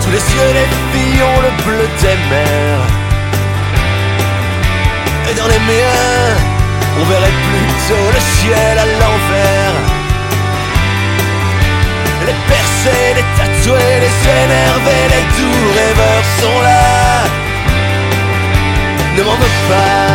Sous les yeux des filles ont le bleu des mers. Et dans les miens, on verrait plutôt le ciel à l'envers. Les percés, les tatoués, les énervés, les doux rêveurs sont là. Ne m'en veux pas,